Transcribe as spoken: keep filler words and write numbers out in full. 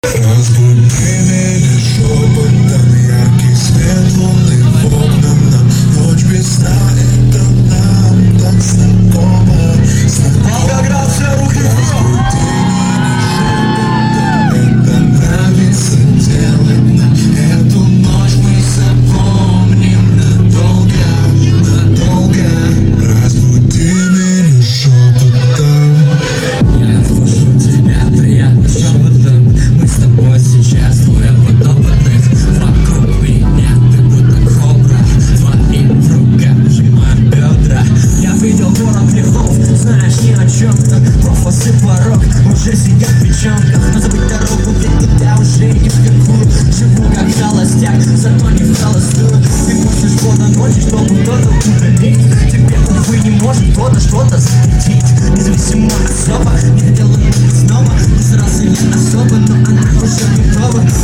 Разбуди меня шепотом, яркий свет луны в окнам нам. Ночь без сна, это нам так знакомо, знакомо. Разбуди меня шепотом, это нравится делать нам. Эту ночь мы запомним надолго, надолго. Разбуди меня шепотом. Я слышу тебя приятно шепотом. Мы с тобой сейчас двое подопытных. Вокруг меня ты будто кобра. Твои в руках сжимают бедра. Я видел город лихов, знаешь ни о чем-то. Профос и порог уже сидят в печенках. Но забыть дорогу для тебя уже ни в какую. Живу как холостяк, зато не в холостую. Ты хочешь года ночи, чтобы кто-то удалить. Тебе, увы, не может кто-то что-то запретить. Независимо от особо, не хотела бы снова. Не сразу не особо, но она уже готова.